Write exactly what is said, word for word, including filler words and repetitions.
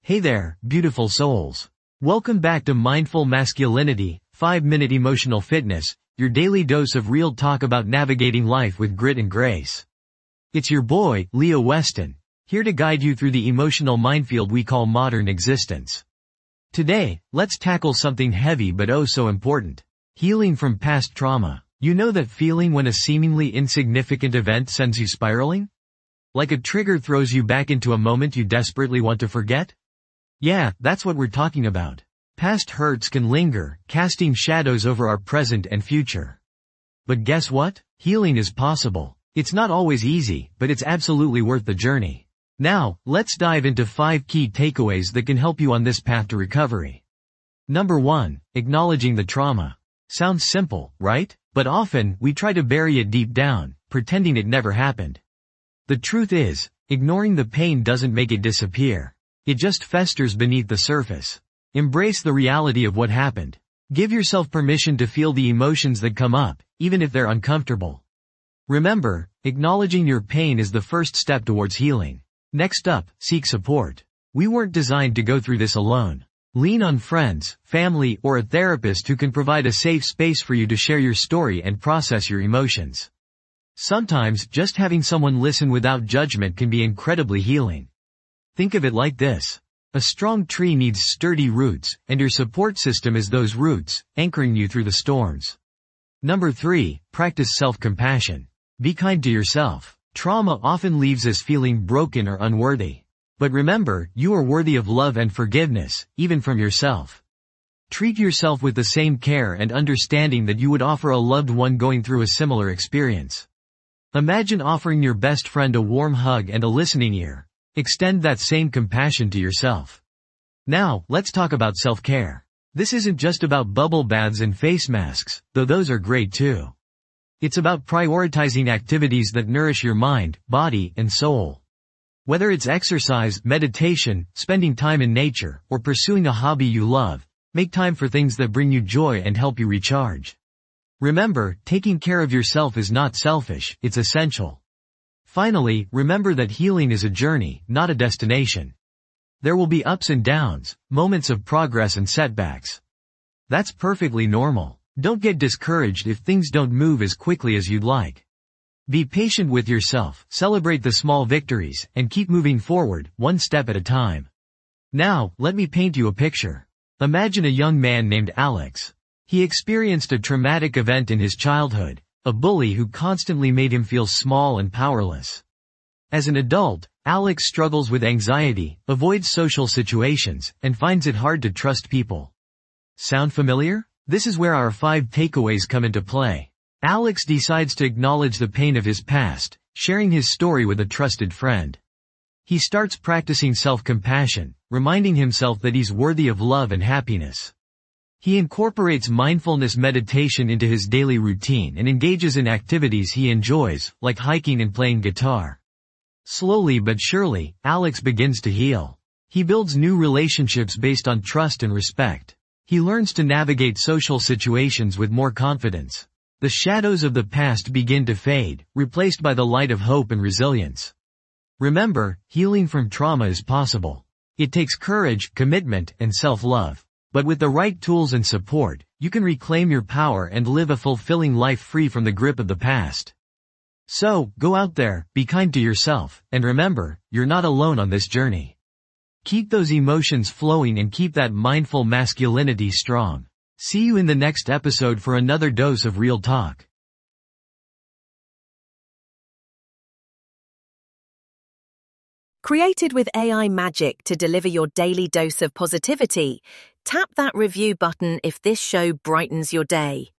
Hey there, beautiful souls. Welcome back to Mindful Masculinity, five minute Emotional Fitness, your daily dose of real talk about navigating life with grit and grace. It's your boy, Leo Weston, here to guide you through the emotional minefield we call modern existence. Today, let's tackle something heavy but oh so important. Healing from past trauma. You know that feeling when a seemingly insignificant event sends you spiraling? Like a trigger throws you back into a moment you desperately want to forget? Yeah, that's what we're talking about. Past hurts can linger, casting shadows over our present and future. But guess what? Healing is possible. It's not always easy, but it's absolutely worth the journey. Now, let's dive into five key takeaways that can help you on this path to recovery. Number one, acknowledging the trauma. Sounds simple, right? But often, we try to bury it deep down, pretending it never happened. The truth is, ignoring the pain doesn't make it disappear. It just festers beneath the surface. Embrace the reality of what happened. Give yourself permission to feel the emotions that come up, even if they're uncomfortable. Remember, acknowledging your pain is the first step towards healing. Next up, seek support. We weren't designed to go through this alone. Lean on friends, family, or a therapist who can provide a safe space for you to share your story and process your emotions. Sometimes, just having someone listen without judgment can be incredibly healing. Think of it like this. A strong tree needs sturdy roots, and your support system is those roots, anchoring you through the storms. Number three, practice self-compassion. Be kind to yourself. Trauma often leaves us feeling broken or unworthy. But remember, you are worthy of love and forgiveness, even from yourself. Treat yourself with the same care and understanding that you would offer a loved one going through a similar experience. Imagine offering your best friend a warm hug and a listening ear. Extend that same compassion to yourself. Now, let's talk about self-care. This isn't just about bubble baths and face masks, though those are great too. It's about prioritizing activities that nourish your mind, body, and soul. Whether it's exercise, meditation, spending time in nature, or pursuing a hobby you love, make time for things that bring you joy and help you recharge. Remember, taking care of yourself is not selfish, it's essential. Finally, remember that healing is a journey, not a destination. There will be ups and downs, moments of progress and setbacks. That's perfectly normal. Don't get discouraged if things don't move as quickly as you'd like. Be patient with yourself, celebrate the small victories, and keep moving forward, one step at a time. Now, let me paint you a picture. Imagine a young man named Alex. He experienced a traumatic event in his childhood. A bully who constantly made him feel small and powerless. As an adult, Alex struggles with anxiety, avoids social situations, and finds it hard to trust people. Sound familiar? This is where our five takeaways come into play. Alex decides to acknowledge the pain of his past, sharing his story with a trusted friend. He starts practicing self-compassion, reminding himself that he's worthy of love and happiness. He incorporates mindfulness meditation into his daily routine and engages in activities he enjoys, like hiking and playing guitar. Slowly but surely, Alex begins to heal. He builds new relationships based on trust and respect. He learns to navigate social situations with more confidence. The shadows of the past begin to fade, replaced by the light of hope and resilience. Remember, healing from trauma is possible. It takes courage, commitment, and self-love. But with the right tools and support, you can reclaim your power and live a fulfilling life free from the grip of the past. So, go out there, be kind to yourself, and remember, you're not alone on this journey. Keep those emotions flowing and keep that mindful masculinity strong. See you in the next episode for another dose of real talk. Created with A I magic to deliver your daily dose of positivity, tap that review button if this show brightens your day.